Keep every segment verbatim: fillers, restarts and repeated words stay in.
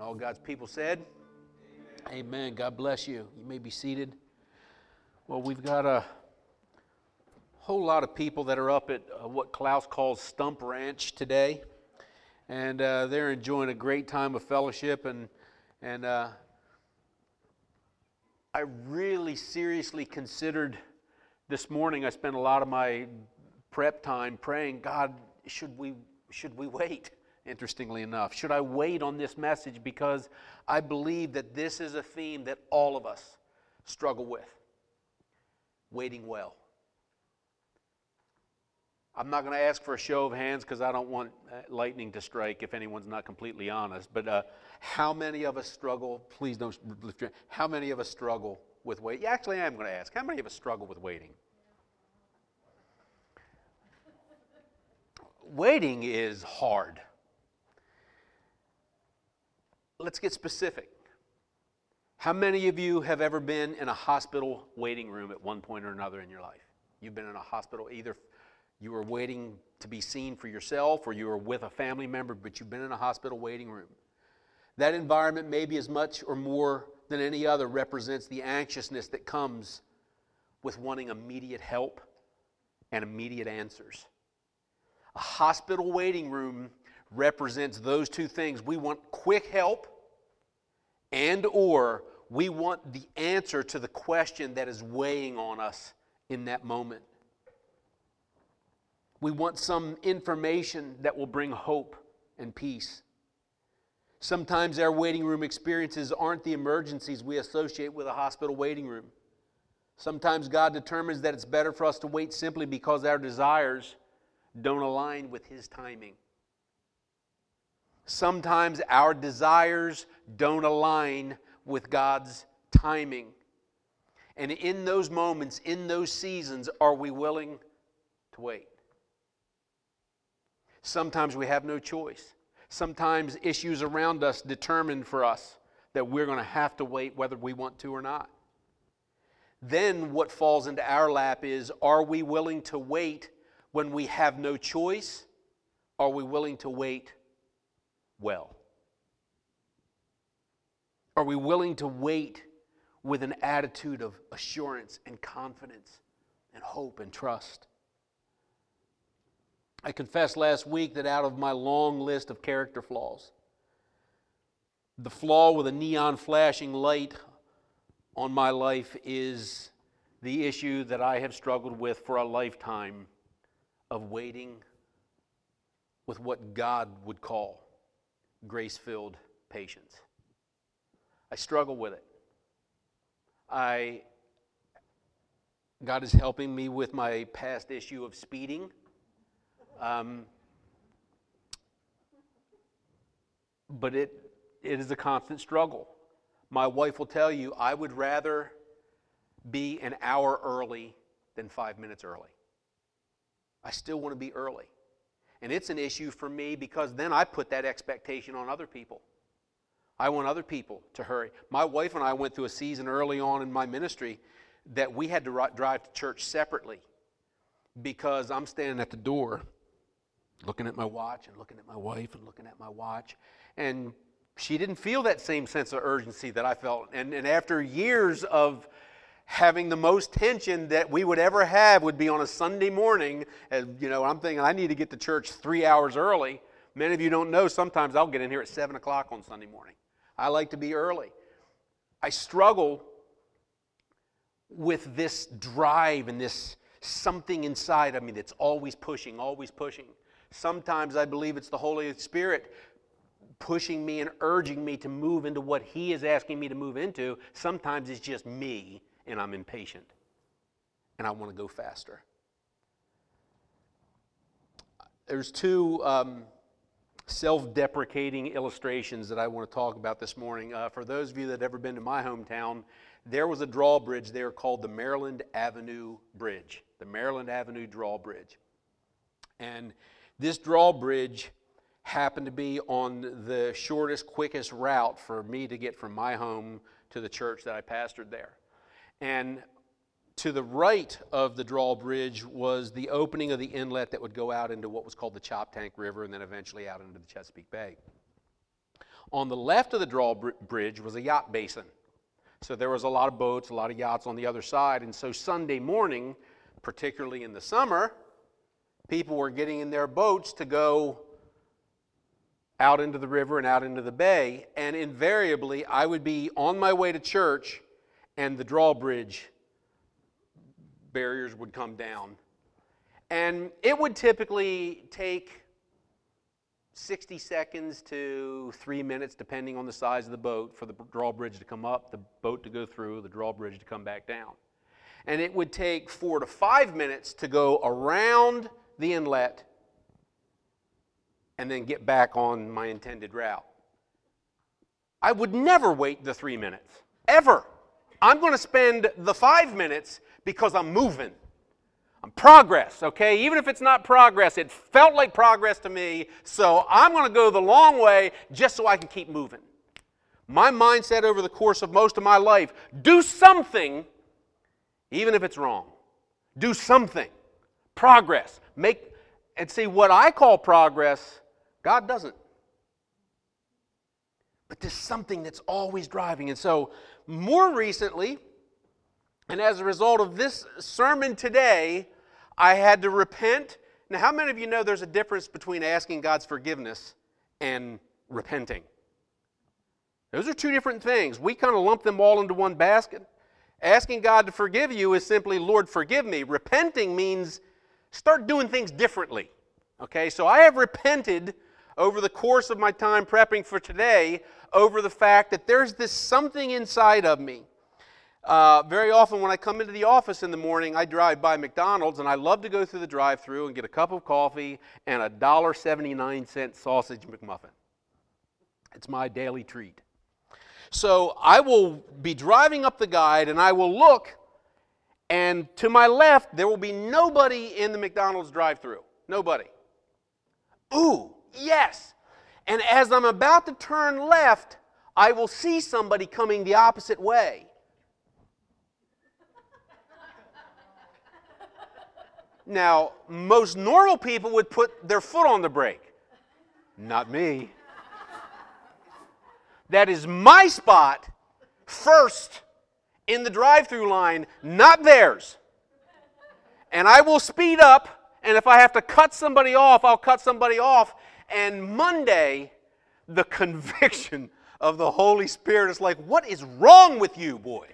All God's people said, Amen. Amen. God bless you. You may be seated. Well, we've got a whole lot of people that are up at uh, what Klaus calls Stump Ranch today. And uh, they're enjoying a great time of fellowship. And, and uh, I really seriously considered this morning, I spent a lot of my prep time praying, God, should we, should we wait? Interestingly enough, should I wait on this message? Because I believe that this is a theme that all of us struggle with. Waiting well. I'm not going to ask for a show of hands because I don't want lightning to strike if anyone's not completely honest. But uh, how many of us struggle? Please don't lift your hand. How many of us struggle with waiting? Yeah, actually, I am going to ask. How many of us struggle with waiting? Waiting is hard. Let's get specific. How many of you have ever been in a hospital waiting room at one point or another in your life? You've been in a hospital, either you were waiting to be seen for yourself or you were with a family member, but you've been in a hospital waiting room. That environment, maybe as much or more than any other, represents the anxiousness that comes with wanting immediate help and immediate answers. A hospital waiting room represents those two things. We want quick help, and or we want the answer to the question that is weighing on us in that moment. We want some information that will bring hope and peace. Sometimes our waiting room experiences aren't the emergencies we associate with a hospital waiting room. Sometimes God determines that it's better for us to wait simply because our desires don't align with His timing. Sometimes our desires don't align with God's timing. And in those moments, in those seasons, are we willing to wait? Sometimes we have no choice. Sometimes issues around us determine for us that we're going to have to wait whether we want to or not. Then what falls into our lap is, are we willing to wait when we have no choice? Are we willing to wait well? Are we willing to wait with an attitude of assurance and confidence and hope and trust? I confessed last week that out of my long list of character flaws, the flaw with a neon flashing light on my life is the issue that I have struggled with for a lifetime of waiting with what God would call grace-filled patience. I struggle with it. I, God is helping me with my past issue of speeding. Um, but it it is a constant struggle. My wife will tell you, I would rather be an hour early than five minutes early. I still want to be early. And it's an issue for me because then I put that expectation on other people. I want other people to hurry. My wife and I went through a season early on in my ministry that we had to drive to church separately because I'm standing at the door looking at my watch and looking at my wife and looking at my watch. And she didn't feel that same sense of urgency that I felt. And, and after years of having the most tension that we would ever have would be on a Sunday morning, as, you know, I'm thinking I need to get to church three hours early. Many of you don't know, sometimes I'll get in here at seven o'clock on Sunday morning. I like to be early. I struggle with this drive and this something inside of me that's always pushing, always pushing. Sometimes I believe it's the Holy Spirit pushing me and urging me to move into what He is asking me to move into. Sometimes it's just me and I'm impatient and I want to go faster. There's two um, self-deprecating illustrations that I want to talk about this morning. Uh, for those of you that have ever been to my hometown, there was a drawbridge there called the Maryland Avenue Bridge, the Maryland Avenue Drawbridge. And this drawbridge happened to be on the shortest, quickest route for me to get from my home to the church that I pastored there. And to the right of the drawbridge was the opening of the inlet that would go out into what was called the Choptank River and then eventually out into the Chesapeake Bay. On the left of the drawbridge was a yacht basin. So there was a lot of boats, a lot of yachts on the other side. And so Sunday morning, particularly in the summer, people were getting in their boats to go out into the river and out into the bay. And invariably, I would be on my way to church, and the drawbridge barriers would come down. And it would typically take sixty seconds to three minutes, depending on the size of the boat, for the drawbridge to come up, the boat to go through, the drawbridge to come back down. And it would take four to five minutes to go around the inlet and then get back on my intended route. I would never wait the three minutes, ever. I'm going to spend the five minutes because I'm moving. I'm progress, okay? Even if it's not progress, it felt like progress to me, so I'm going to go the long way just so I can keep moving. My mindset over the course of most of my life, do something, even if it's wrong. Do something. Progress. Make, and see, what I call progress, God doesn't. But there's something that's always driving. And so, more recently, and as a result of this sermon today, I had to repent. Now, how many of you know there's a difference between asking God's forgiveness and repenting? Those are two different things. We kind of lump them all into one basket. Asking God to forgive you is simply, Lord, forgive me. Repenting means start doing things differently. Okay, so I have repented over the course of my time prepping for today over the fact that there's this something inside of me. Uh, very often when I come into the office in the morning, I drive by McDonald's, and I love to go through the drive-thru and get a cup of coffee and a one dollar and seventy-nine cents sausage McMuffin. It's my daily treat. So I will be driving up the guide, and I will look, and to my left, there will be nobody in the McDonald's drive-thru. Nobody. Ooh, yes. And as I'm about to turn left, I will see somebody coming the opposite way. Now, most normal people would put their foot on the brake. Not me. That is my spot first in the drive-thru line, not theirs. And I will speed up, and if I have to cut somebody off, I'll cut somebody off. And Monday, the conviction of the Holy Spirit is like, what is wrong with you, boy?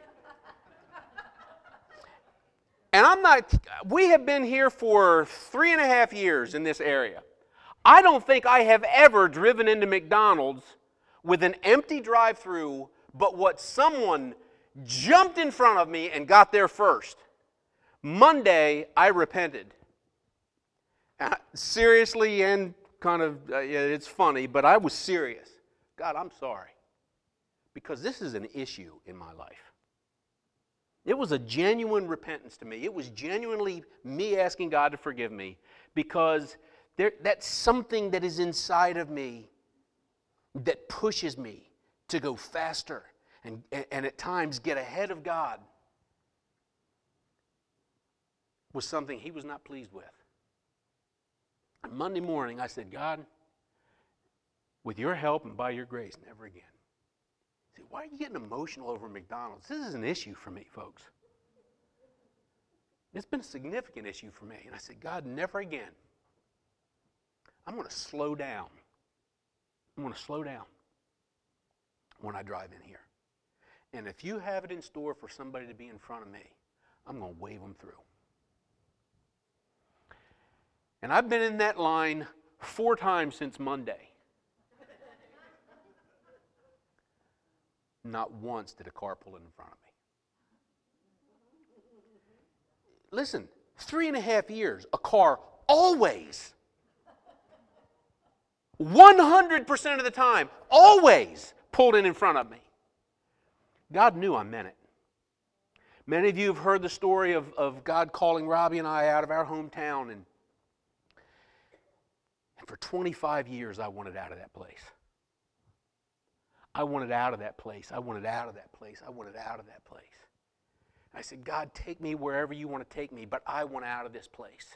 And I'm not, we have been here for three and a half years in this area. I don't think I have ever driven into McDonald's with an empty drive-thru, but what someone jumped in front of me and got there first. Monday, I repented. Uh, seriously, and kind of, uh, yeah, it's funny, but I was serious. God, I'm sorry. Because this is an issue in my life. It was a genuine repentance to me. It was genuinely me asking God to forgive me, because there, that's something that is inside of me that pushes me to go faster and, and, and at times get ahead of God, was something He was not pleased with. And Monday morning I said, God, with your help and by your grace, never again. See, why are you getting emotional over McDonald's? This is an issue for me, folks. It's been a significant issue for me. And I said, God, never again. I'm going to slow down. I'm going to slow down when I drive in here. And if you have it in store for somebody to be in front of me, I'm going to wave them through. And I've been in that line four times since Monday. Not once did a car pull in front of me. Listen, three and a half years, a car always, one hundred percent of the time, always pulled in in front of me. God knew I meant it. Many of you have heard the story of, of God calling Robbie and I out of our hometown, and, and for twenty-five years I wanted out of that place. I wanted out of that place. I wanted out of that place. I wanted out of that place. I said, God, take me wherever you want to take me, but I want out of this place.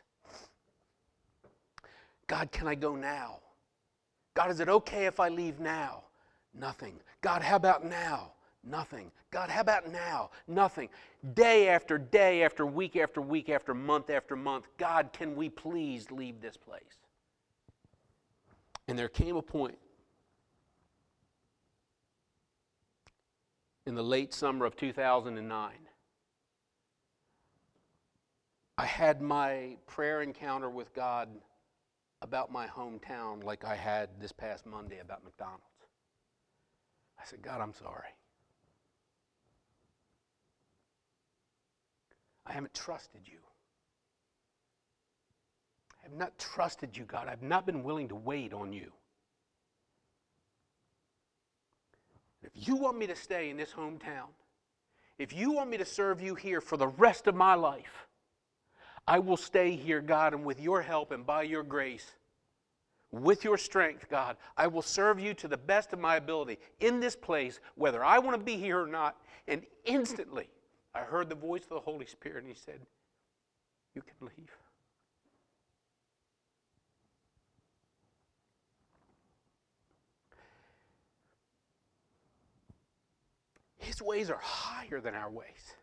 God, can I go now? God, is it okay if I leave now? Nothing. God, how about now? Nothing. God, how about now? Nothing. Day after day after week after week after month after month, God, can we please leave this place? And there came a point in the late summer of two thousand nine. I had my prayer encounter with God about my hometown like I had this past Monday about McDonald's. I said, God, I'm sorry. I haven't trusted you. I have not trusted you, God. I've not been willing to wait on you. If you want me to stay in this hometown, if you want me to serve you here for the rest of my life, I will stay here, God, and with your help and by your grace, with your strength, God, I will serve you to the best of my ability in this place, whether I want to be here or not. And instantly, I heard the voice of the Holy Spirit, and he said, you can leave. His ways are higher than our ways.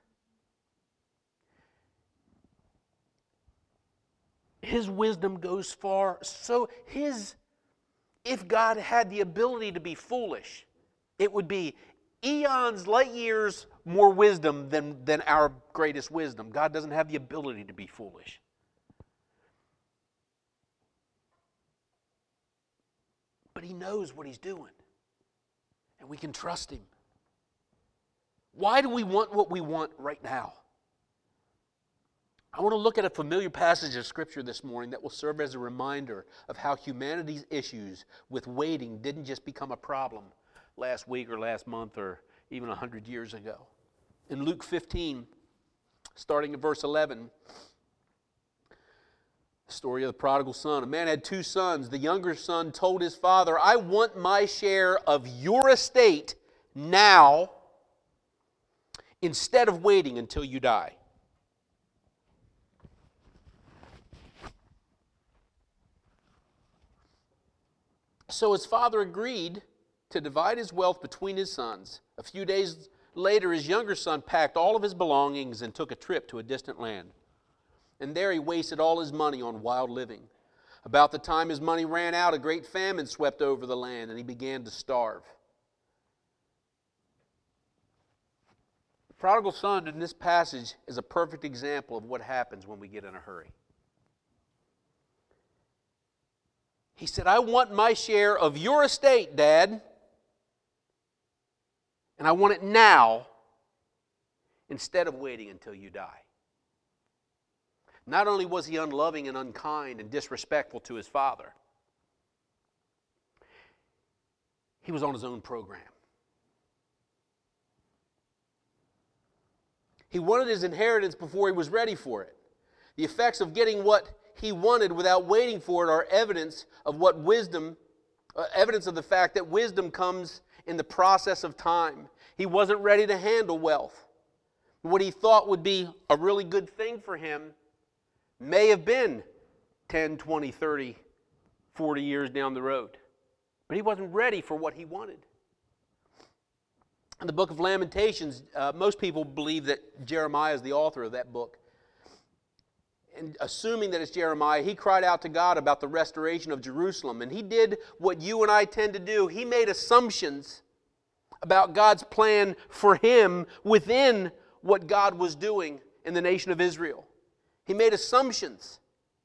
His wisdom goes far. So his, if God had the ability to be foolish, it would be eons, light years more wisdom than, than our greatest wisdom. God doesn't have the ability to be foolish. But he knows what he's doing. And we can trust him. Why do we want what we want right now? I want to look at a familiar passage of Scripture this morning that will serve as a reminder of how humanity's issues with waiting didn't just become a problem last week or last month or even a hundred years ago. In Luke fifteen, starting at verse eleven, the story of the prodigal son. A man had two sons. The younger son told his father, I want my share of your estate now instead of waiting until you die. So his father agreed to divide his wealth between his sons. A few days later, his younger son packed all of his belongings and took a trip to a distant land. And there he wasted all his money on wild living. About the time his money ran out, a great famine swept over the land, and he began to starve. The prodigal son in this passage is a perfect example of what happens when we get in a hurry. He said, I want my share of your estate, Dad. And I want it now instead of waiting until you die. Not only was he unloving and unkind and disrespectful to his father, he was on his own program. He wanted his inheritance before he was ready for it. The effects of getting what he wanted without waiting for it are evidence of what wisdom, uh, evidence of the fact that wisdom comes in the process of time. He wasn't ready to handle wealth. What he thought would be a really good thing for him may have been ten, twenty, thirty, forty years down the road. But he wasn't ready for what he wanted. In the book of Lamentations, uh, most people believe that Jeremiah is the author of that book. And assuming that it's Jeremiah, he cried out to God about the restoration of Jerusalem. And he did what you and I tend to do. He made assumptions about God's plan for him within what God was doing in the nation of Israel. He made assumptions.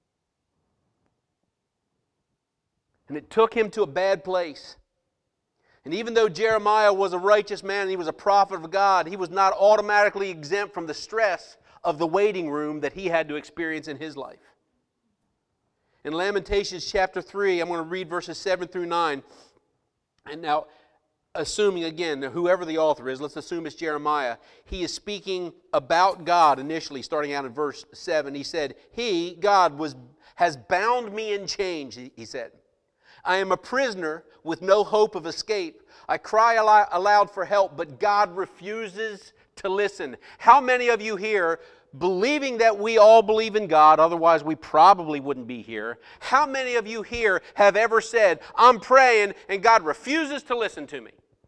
And it took him to a bad place. And even though Jeremiah was a righteous man and he was a prophet of God, he was not automatically exempt from the stress of the waiting room that he had to experience in his life. In Lamentations chapter three, I'm going to read verses seven through nine. And now, assuming again, whoever the author is, let's assume it's Jeremiah, he is speaking about God initially, starting out in verse seven. He said, He, God, was has bound me in chains, he said. I am a prisoner with no hope of escape. I cry aloud for help, but God refuses to listen. How many of you here, believing that we all believe in God, otherwise we probably wouldn't be here, how many of you here have ever said, I'm praying and God refuses to listen to me?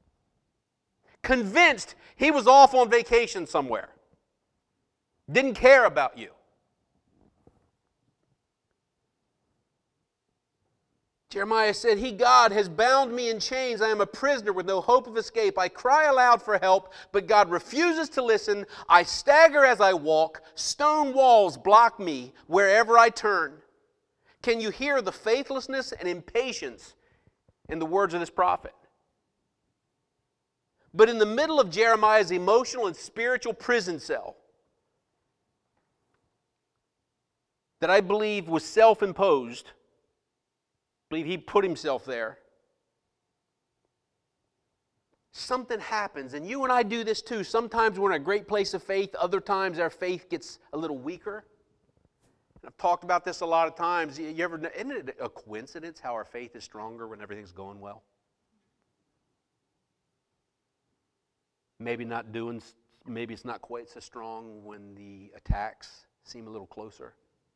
convinced he was off on vacation somewhere. Didn't care about you. Jeremiah said, He, God, has bound me in chains. I am a prisoner with no hope of escape. I cry aloud for help, but God refuses to listen. I stagger as I walk. Stone walls block me wherever I turn. Can you hear the faithlessness and impatience in the words of this prophet? But in the middle of Jeremiah's emotional and spiritual prison cell, that I believe was self-imposed, I believe he put himself there, something happens, and you and I do this too. Sometimes we're in a great place of faith, other times our faith gets a little weaker. I've talked about this a lot of times. You ever, isn't it a coincidence how our faith is stronger when everything's going well? Maybe not doing, maybe it's not quite so strong when the attacks seem a little closer.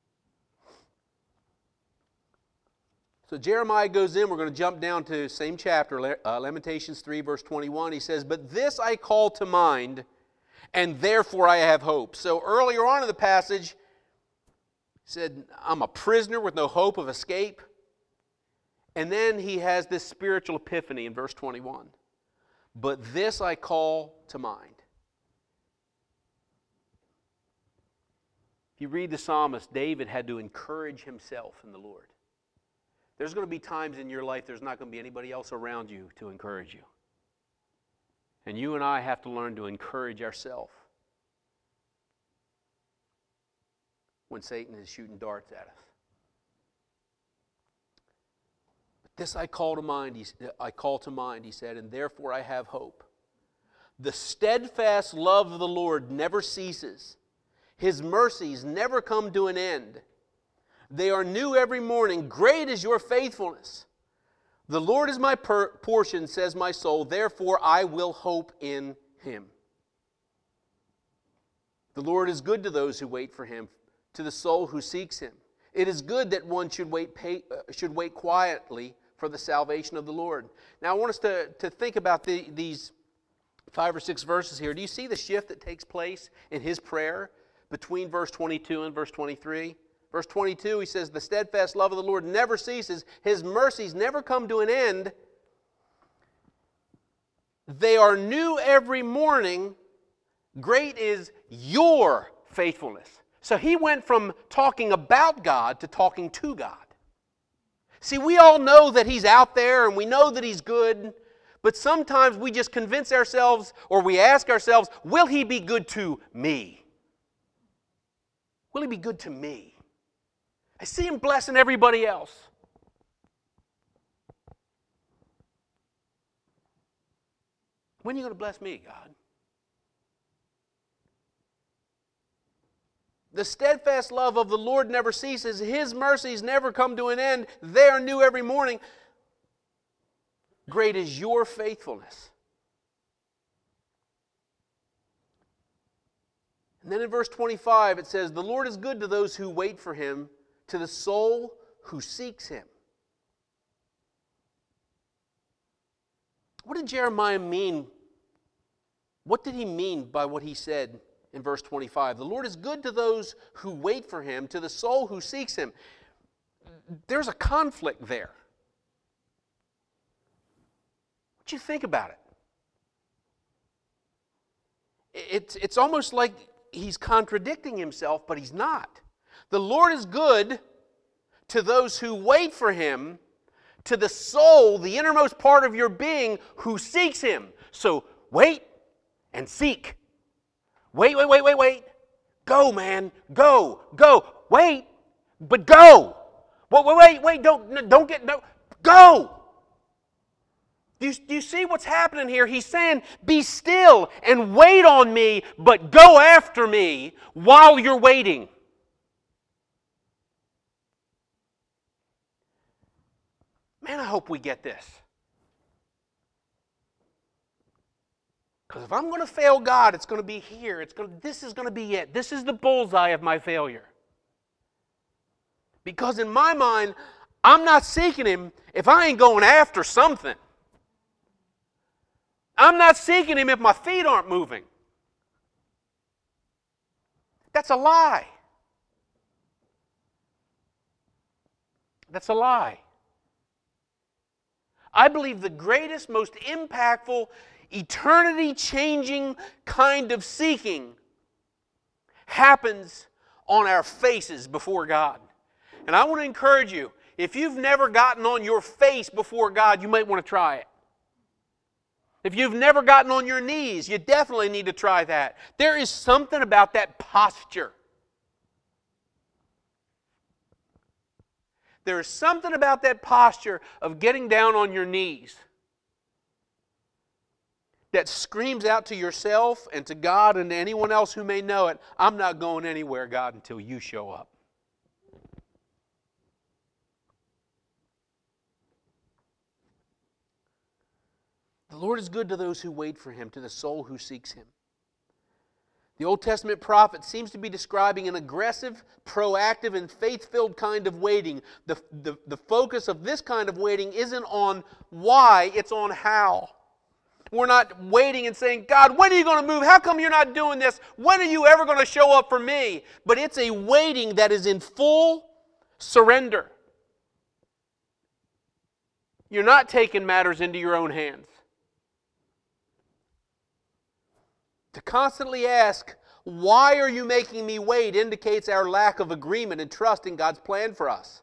So Jeremiah goes in, we're going to jump down to same chapter, uh, Lamentations three, verse twenty-one. He says, But this I call to mind, and therefore I have hope. So earlier on in the passage, he said, I'm a prisoner with no hope of escape. And then he has this spiritual epiphany in verse twenty-one. But this I call to mind. If you read the psalmist, David had to encourage himself in the Lord. There's going to be times in your life there's not going to be anybody else around you to encourage you. And you and I have to learn to encourage ourselves when Satan is shooting darts at us. But this I call to mind, he, I call to mind, he said, and therefore I have hope. The steadfast love of the Lord never ceases. His mercies never come to an end. They are new every morning. Great is your faithfulness. The Lord is my per- portion, says my soul. Therefore I will hope in Him. The Lord is good to those who wait for Him, to the soul who seeks Him. It is good that one should wait, pay, uh, should wait quietly for the salvation of the Lord. Now I want us to, to think about the, these five or six verses here. Do you see the shift that takes place in his prayer between verse twenty-two and verse twenty-three? Verse twenty-two, he says, the steadfast love of the Lord never ceases. His mercies never come to an end. They are new every morning. Great is your faithfulness. So he went from talking about God to talking to God. See, we all know that He's out there and we know that He's good, but sometimes we just convince ourselves or we ask ourselves, will He be good to me? Will He be good to me? I see Him blessing everybody else. When are you going to bless me, God? The steadfast love of the Lord never ceases. His mercies never come to an end. They are new every morning. Great is your faithfulness. And then in verse twenty-five it says, the Lord is good to those who wait for Him, to the soul who seeks Him. What did Jeremiah mean? What did he mean by what he said in verse twenty-five? The Lord is good to those who wait for Him, to the soul who seeks Him. There's a conflict there. What do you think about it? It's, it's almost like he's contradicting himself, but he's not. The Lord is good to those who wait for Him, to the soul, the innermost part of your being, who seeks Him. So wait and seek. Wait, wait, wait, wait, wait. Go, man. Go, go. Wait, but go. Wait, wait, wait, wait. Don't, don't get, no. Go. Do you, do you see what's happening here? He's saying, be still and wait on me, but go after me while you're waiting. Man, I hope we get this. Because if I'm going to fail God, it's going to be here. It's going to, this is going to be it. This is the bullseye of my failure. Because in my mind, I'm not seeking Him if I ain't going after something. I'm not seeking Him if my feet aren't moving. That's a lie. That's a lie. I believe the greatest, most impactful, eternity-changing kind of seeking happens on our faces before God. And I want to encourage you, if you've never gotten on your face before God, you might want to try it. If you've never gotten on your knees, you definitely need to try that. There is something about that posture. There is something about that posture of getting down on your knees that screams out to yourself and to God and to anyone else who may know it, I'm not going anywhere, God, until you show up. The Lord is good to those who wait for Him, to the soul who seeks Him. The Old Testament prophet seems to be describing an aggressive, proactive, and faith-filled kind of waiting. The, the, the focus of this kind of waiting isn't on why, it's on how. We're not waiting and saying, God, when are you going to move? How come you're not doing this? When are you ever going to show up for me? But it's a waiting that is in full surrender. You're not taking matters into your own hands. To constantly ask, why are you making me wait, indicates our lack of agreement and trust in God's plan for us.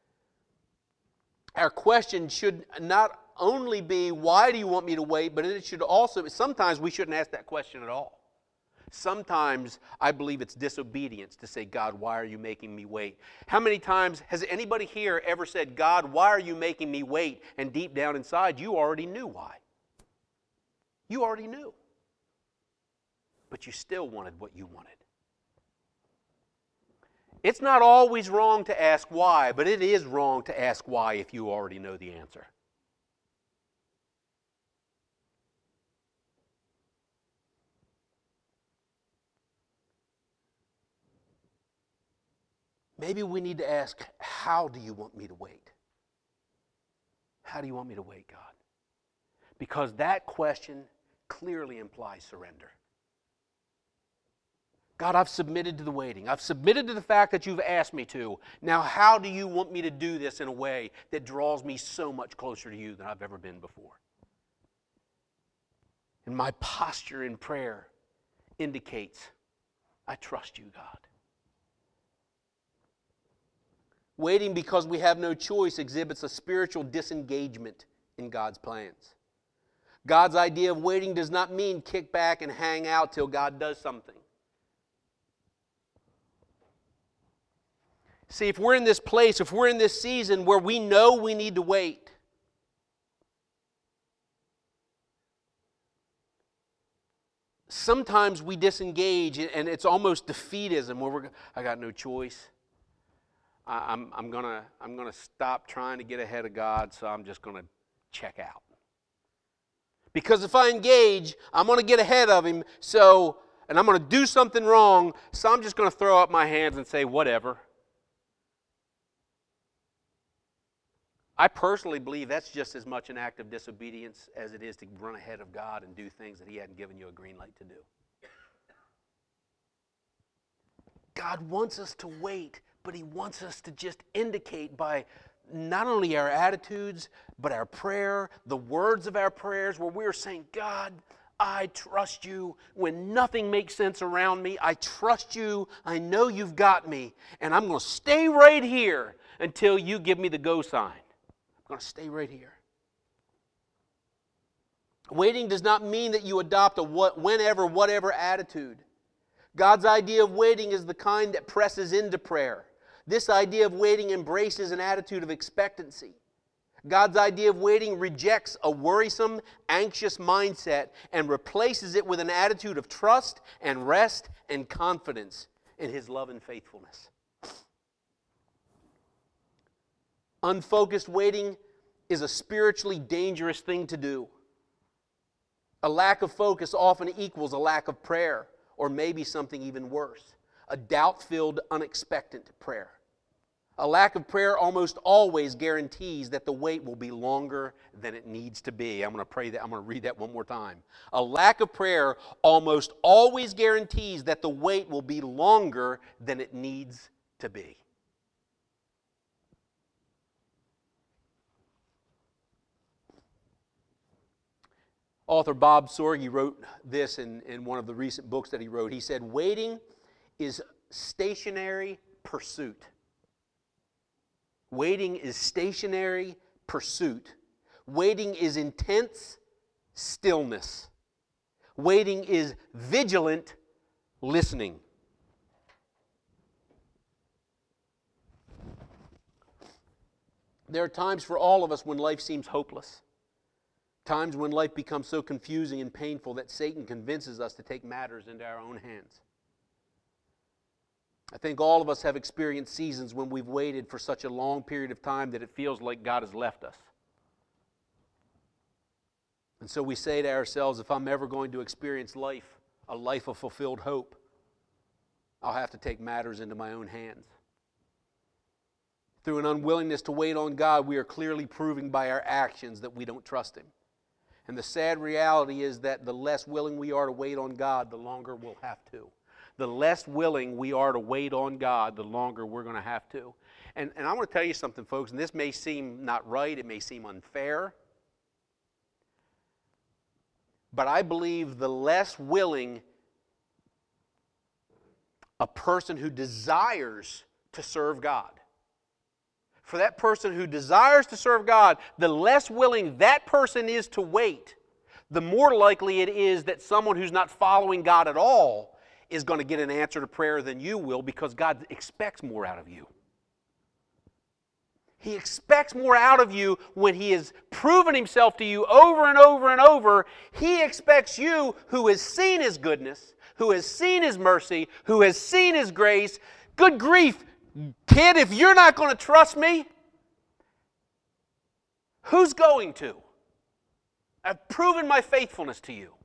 Our question should not only be, why do you want me to wait, but it should also, sometimes we shouldn't ask that question at all. Sometimes I believe it's disobedience to say, God, why are you making me wait? How many times has anybody here ever said, God, why are you making me wait? And deep down inside, you already knew why. You already knew. But you still wanted what you wanted. It's not always wrong to ask why, but it is wrong to ask why if you already know the answer. Maybe we need to ask, how do you want me to wait? How do you want me to wait, God? Because that question clearly implies surrender. God, I've submitted to the waiting. I've submitted to the fact that you've asked me to. Now, how do you want me to do this in a way that draws me so much closer to you than I've ever been before? And my posture in prayer indicates, I trust you, God. Waiting because we have no choice exhibits a spiritual disengagement in God's plans. God's idea of waiting does not mean kick back and hang out till God does something. See, if we're in this place, if we're in this season where we know we need to wait, sometimes we disengage and it's almost defeatism where we're, I got no choice. I, I'm, I'm gonna, I'm gonna stop trying to get ahead of God, so I'm just gonna check out. Because if I engage, I'm gonna get ahead of Him, so, and I'm gonna do something wrong, so I'm just gonna throw up my hands and say, whatever. I personally believe that's just as much an act of disobedience as it is to run ahead of God and do things that He hadn't given you a green light to do. God wants us to wait, but He wants us to just indicate by not only our attitudes, but our prayer, the words of our prayers, where we're saying, God, I trust you when nothing makes sense around me. I trust you. I know you've got me. And I'm going to stay right here until you give me the go sign. I'm going to stay right here. Waiting does not mean that you adopt a what, whenever, whatever attitude. God's idea of waiting is the kind that presses into prayer. This idea of waiting embraces an attitude of expectancy. God's idea of waiting rejects a worrisome, anxious mindset and replaces it with an attitude of trust and rest and confidence in His love and faithfulness. Unfocused waiting is a spiritually dangerous thing to do. A lack of focus often equals a lack of prayer, or maybe something even worse, a doubt-filled, unexpectant prayer. A lack of prayer almost always guarantees that the wait will be longer than it needs to be. I'm going to pray that. I'm going to read that one more time. A lack of prayer almost always guarantees that the wait will be longer than it needs to be. Author Bob Sorge wrote this in, in one of the recent books that he wrote. He said, "Waiting is stationary pursuit. Waiting is stationary pursuit. Waiting is intense stillness. Waiting is vigilant listening." There are times for all of us when life seems hopeless. Times when life becomes so confusing and painful that Satan convinces us to take matters into our own hands. I think all of us have experienced seasons when we've waited for such a long period of time that it feels like God has left us. And so we say to ourselves, if I'm ever going to experience life, a life of fulfilled hope, I'll have to take matters into my own hands. Through an unwillingness to wait on God, we are clearly proving by our actions that we don't trust Him. And the sad reality is that the less willing we are to wait on God, the longer we'll have to. The less willing we are to wait on God, the longer we're going to have to. And, and I want to tell you something, folks, and this may seem not right, it may seem unfair, but I believe the less willing a person who desires to serve God, for that person who desires to serve God, the less willing that person is to wait, the more likely it is that someone who's not following God at all is going to get an answer to prayer than you will, because God expects more out of you. He expects more out of you when He has proven Himself to you over and over and over. He expects you, who has seen His goodness, who has seen His mercy, who has seen His grace. Good grief, kid, if you're not going to trust me, who's going to? I've proven my faithfulness to you.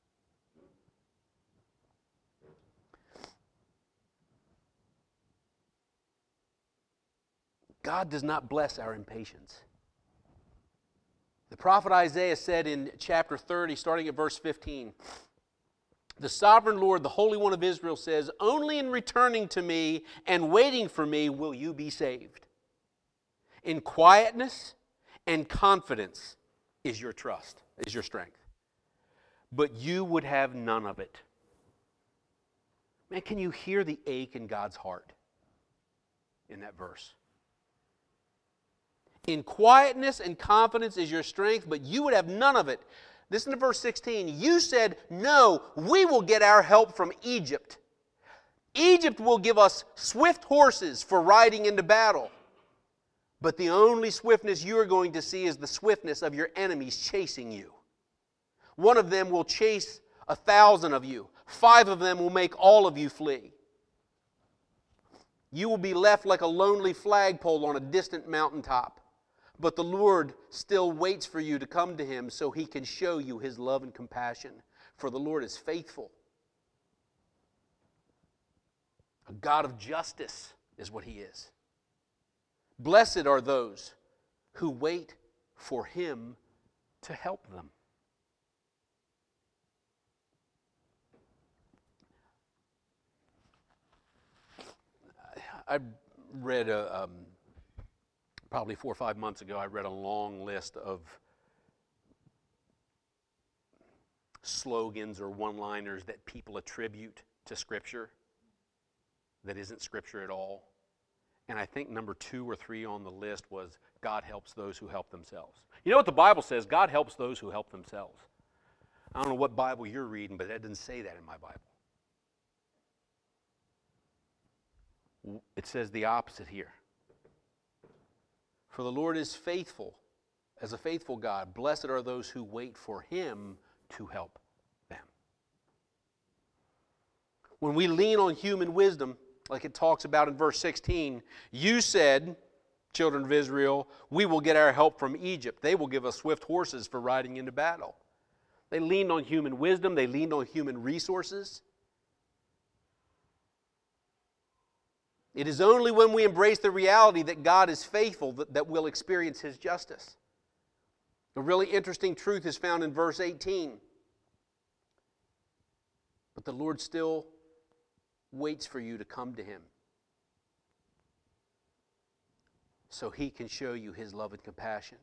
God does not bless our impatience. The prophet Isaiah said in chapter thirty, starting at verse fifteen, "The sovereign Lord, the Holy One of Israel says, only in returning to me and waiting for me will you be saved. In quietness and confidence is your trust, is your strength. But you would have none of it." Man, can you hear the ache in God's heart in that verse? In quietness and confidence is your strength, but you would have none of it. Listen to verse sixteen. "You said, no, we will get our help from Egypt. Egypt will give us swift horses for riding into battle. But the only swiftness you are going to see is the swiftness of your enemies chasing you. One of them will chase a thousand of you. Five of them will make all of you flee. You will be left like a lonely flagpole on a distant mountaintop. But the Lord still waits for you to come to Him so He can show you His love and compassion. For the Lord is faithful. A God of justice is what He is. Blessed are those who wait for Him to help them." I read a... Um, Probably four or five months ago, I read a long list of slogans or one-liners that people attribute to Scripture that isn't Scripture at all. And I think number two or three on the list was, God helps those who help themselves. You know what the Bible says? God helps those who help themselves. I don't know what Bible you're reading, but that doesn't say that in my Bible. It says the opposite here. "For the Lord is faithful, as a faithful God. Blessed are those who wait for Him to help them." When we lean on human wisdom, like it talks about in verse sixteen, "You said, children of Israel, we will get our help from Egypt. They will give us swift horses for riding into battle." They leaned on human wisdom. They leaned on human resources. It is only when we embrace the reality that God is faithful that, that we'll experience His justice. A really interesting truth is found in verse eighteen. But the Lord still waits for you to come to Him, so He can show you His love and compassion.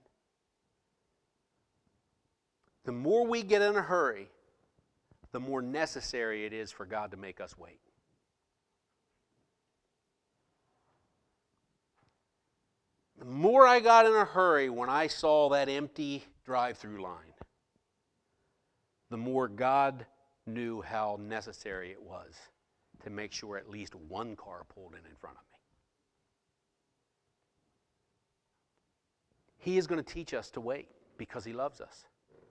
The more we get in a hurry, the more necessary it is for God to make us wait. The more I got in a hurry when I saw that empty drive-through line, the more God knew how necessary it was to make sure at least one car pulled in in front of me. He is going to teach us to wait because He loves us.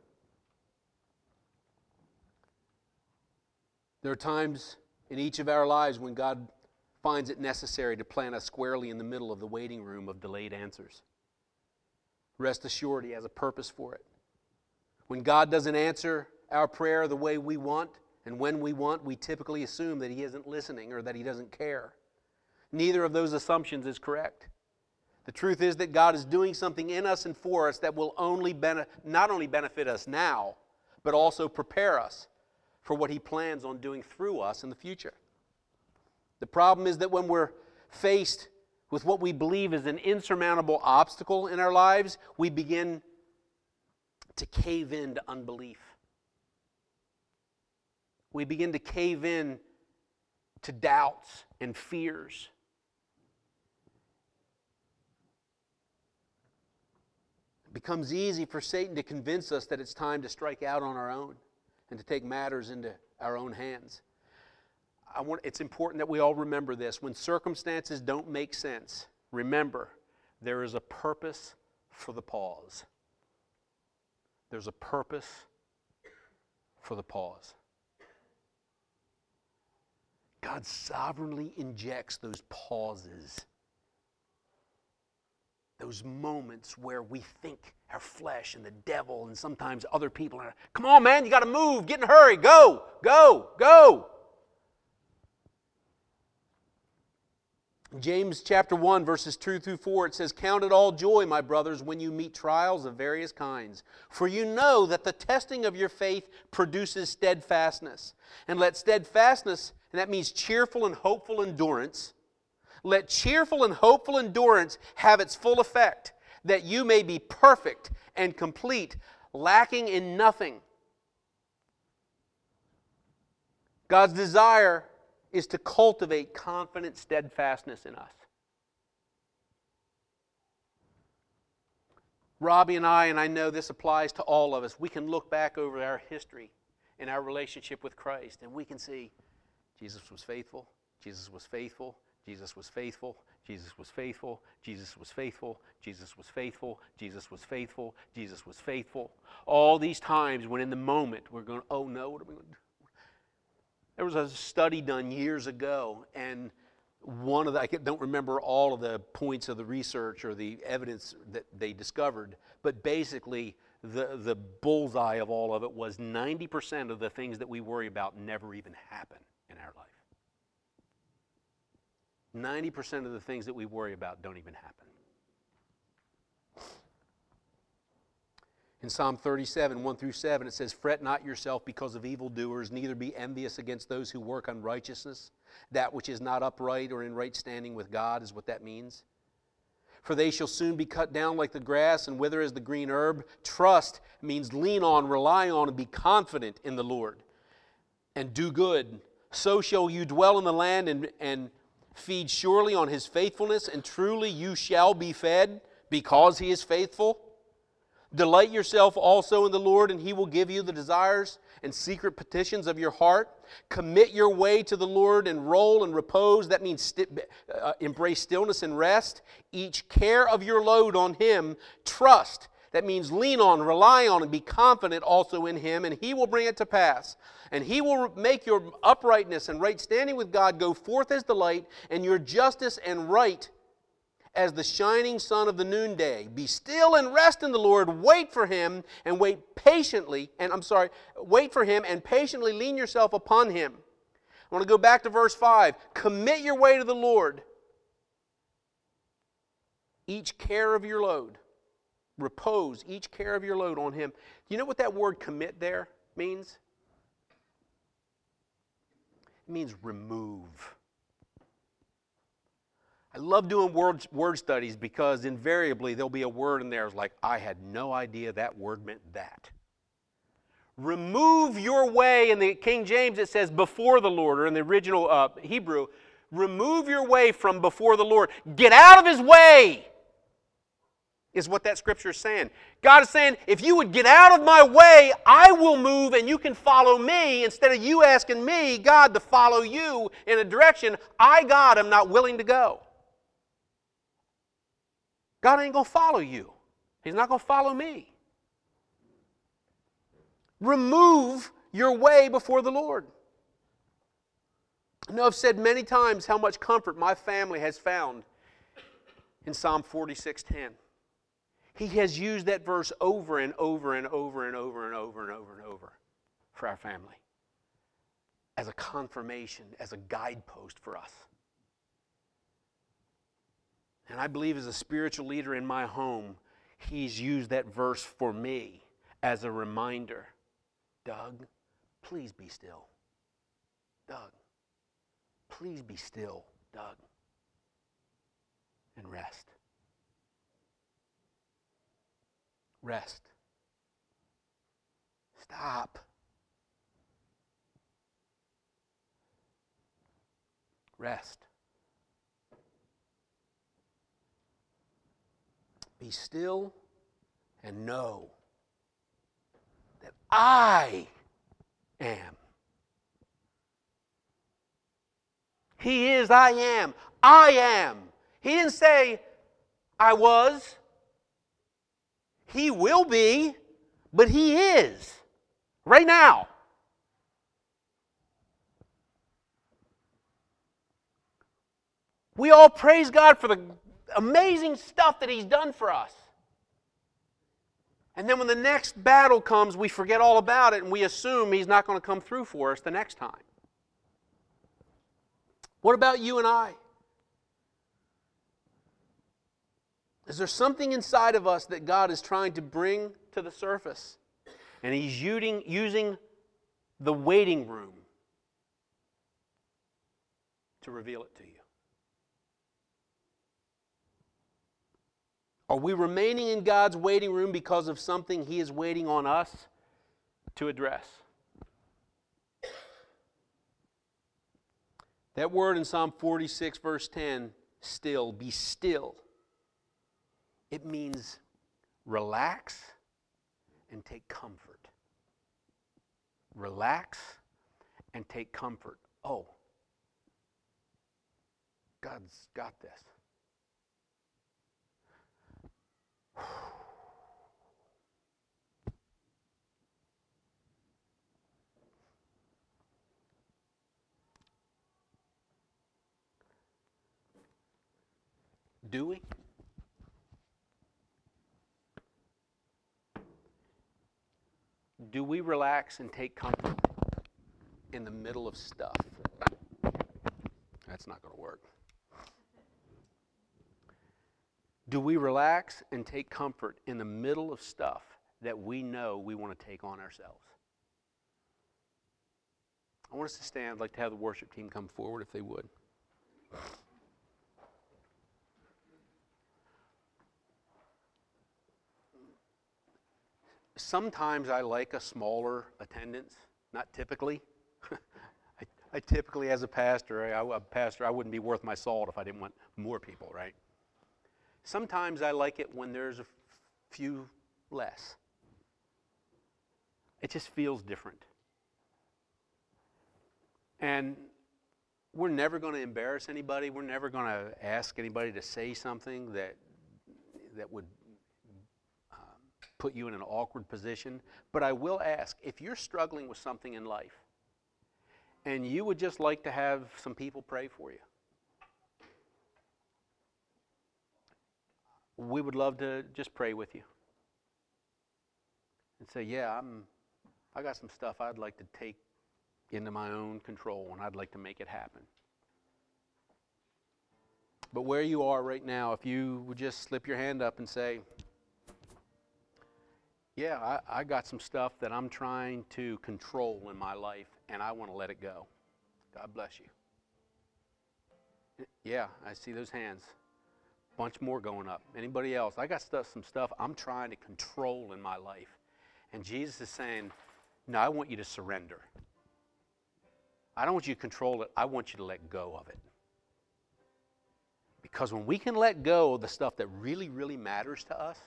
There are times in each of our lives when God finds it necessary to plant us squarely in the middle of the waiting room of delayed answers. Rest assured, He has a purpose for it. When God doesn't answer our prayer the way we want and when we want, we typically assume that He isn't listening or that He doesn't care. Neither of those assumptions is correct. The truth is that God is doing something in us and for us that will only bene- not only benefit us now, but also prepare us for what He plans on doing through us in the future. The problem is that when we're faced with what we believe is an insurmountable obstacle in our lives, we begin to cave in to unbelief. We begin to cave in to doubts and fears. It becomes easy for Satan to convince us that it's time to strike out on our own and to take matters into our own hands. I want, it's important that we all remember this. When circumstances don't make sense, remember, there is a purpose for the pause. There's a purpose for the pause. God sovereignly injects those pauses, those moments where we think our flesh and the devil and sometimes other people are, come on, man, you got to move, get in a hurry, go, go, go. James chapter one, verses two through four, it says, "Count it all joy, my brothers, when you meet trials of various kinds. For you know that the testing of your faith produces steadfastness. And let steadfastness, and that means cheerful and hopeful endurance, let cheerful and hopeful endurance have its full effect, that you may be perfect and complete, lacking in nothing." God's desire is to cultivate confident steadfastness in us. Robbie and I, and I know this applies to all of us, we can look back over our history and our relationship with Christ, and we can see Jesus was faithful, Jesus was faithful, Jesus was faithful, Jesus was faithful, Jesus was faithful, Jesus was faithful, Jesus was faithful, Jesus was faithful. All these times when in the moment we're going, oh no, what are we going to do? There was a study done years ago, and one of the, I don't remember all of the points of the research or the evidence that they discovered, but basically the, the bullseye of all of it was ninety percent of the things that we worry about never even happen in our life. ninety percent of the things that we worry about don't even happen. In Psalm thirty-seven, one through seven, it says, "Fret not yourself because of evildoers, neither be envious against those who work unrighteousness. That which is not upright or in right standing with God," is what that means. "For they shall soon be cut down like the grass and wither as the green herb." Trust means lean on, rely on, and be confident in the Lord. "And do good. So shall you dwell in the land and, and feed surely on His faithfulness, and truly you shall be fed because He is faithful. Delight yourself also in the Lord, and He will give you the desires and secret petitions of your heart. Commit your way to the Lord and roll and repose." That means sti- uh, embrace stillness and rest. "Each care of your load on Him. Trust." That means lean on, rely on, and be confident also in Him, and He will bring it to pass. "And He will make your uprightness and right standing with God go forth as the light, and your justice and right as the shining sun of the noonday. Be still and rest in the Lord. Wait for Him and wait patiently. And I'm sorry, wait for Him and patiently lean yourself upon Him." I want to go back to verse five. Commit your way to the Lord. each care of your load. Repose each care of your load on Him. You know what that word commit there means? It means remove. I love doing word, word studies because invariably there'll be a word in there like, I had no idea that word meant that. Remove your way. In the King James it says before the Lord, or in the original uh, Hebrew, remove your way from before the Lord. Get out of His way, is what that scripture is saying. God is saying, if you would get out of my way, I will move and you can follow me, instead of you asking me, God, to follow you in a direction I, God, am not willing to go. God ain't going to follow you. He's not going to follow me. Remove your way before the Lord. I know I've said many times how much comfort my family has found in Psalm forty-six ten. He has used that verse over and over and over and over and over and over and over for our family as a confirmation, as a guidepost for us. And I believe as a spiritual leader in my home, he's used that verse for me as a reminder. Doug, please be still. Doug, please be still, Doug, and rest. Rest. Stop. Rest. Be still and know that I am. He is, I am. I am. He didn't say, I was. He will be, but He is. Right now. We all praise God for the amazing stuff that He's done for us. And then when the next battle comes, we forget all about it and we assume He's not going to come through for us the next time. What about you and I? Is there something inside of us that God is trying to bring to the surface? And He's using, using the waiting room to reveal it to you. Are we remaining in God's waiting room because of something He is waiting on us to address? That word in Psalm forty-six, verse ten, still, be still. It means relax and take comfort. Relax and take comfort. Oh, God's got this. Do we? Do we relax and take comfort in the middle of stuff? That's not going to work. Do we relax and take comfort in the middle of stuff that we know we want to take on ourselves? I want us to stand. I'd like to have the worship team come forward if they would. Sometimes I like a smaller attendance, not typically. I, I typically, as a pastor, I, a pastor, I wouldn't be worth my salt if I didn't want more people, right? Sometimes I like it when there's a few less. It just feels different. And we're never going to embarrass anybody. We're never going to ask anybody to say something that that would um, put you in an awkward position. But I will ask, if you're struggling with something in life and you would just like to have some people pray for you, we would love to just pray with you and say, yeah, I'm, I got some stuff I'd like to take into my own control and I'd like to make it happen. But where you are right now, if you would just slip your hand up and say, yeah, I, I got some stuff that I'm trying to control in my life, and I want to let it go. God bless you. Yeah, I see those hands. Bunch more going up. Anybody else? I got stuff, some stuff I'm trying to control in my life. And Jesus is saying, no, I want you to surrender. I don't want you to control it. I want you to let go of it. Because when we can let go of the stuff that really, really matters to us,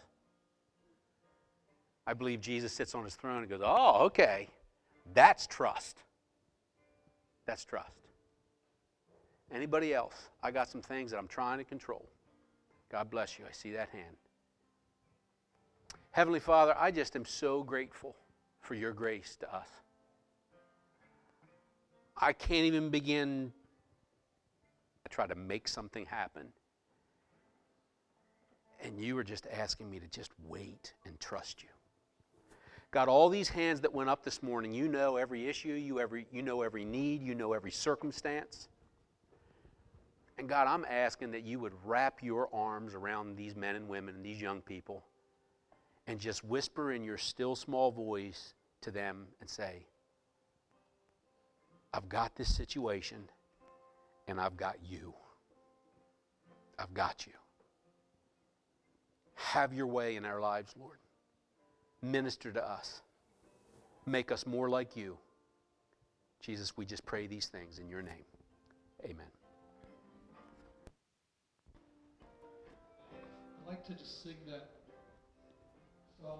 I believe Jesus sits on his throne and goes, oh, okay, that's trust. That's trust. Anybody else? I got some things that I'm trying to control. God bless you. I see that hand. Heavenly Father, I just am so grateful for your grace to us. I can't even begin to try to make something happen. And you are just asking me to just wait and trust you. God, all these hands that went up this morning, you know every issue, you, every, you know every need, you know every circumstance. And God, I'm asking that you would wrap your arms around these men and women and these young people and just whisper in your still small voice to them and say, I've got this situation and I've got you. I've got you. Have your way in our lives, Lord. Minister to us. Make us more like you. Jesus, we just pray these things in your name. Amen. I'd like to just sing that